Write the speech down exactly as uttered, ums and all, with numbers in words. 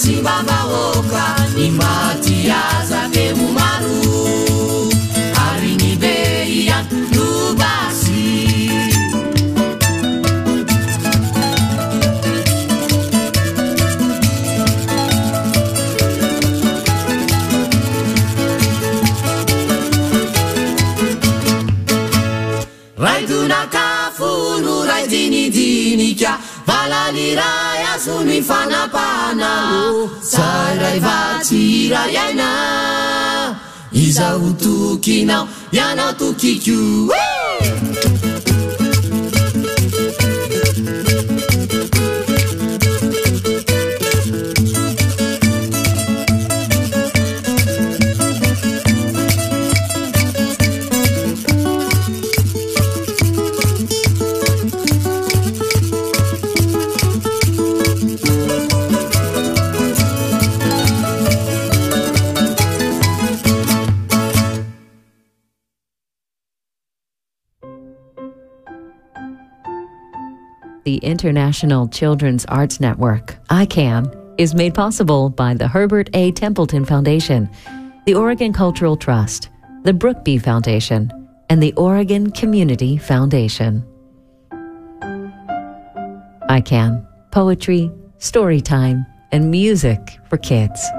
simba vahoaka ny matiazake momaro ary ny be ihany no basy raidonakafo no raidinidinika valaliray azo ny fanapana tsairay vatsy iray aina izaho tokinao ianao tokiko The International Children's Arts Network, I CAN, is made possible by the Herbert A. Templeton Foundation, the Oregon Cultural Trust, the Brookby Foundation, and the Oregon Community Foundation. I CAN, poetry, story time, and music for kids.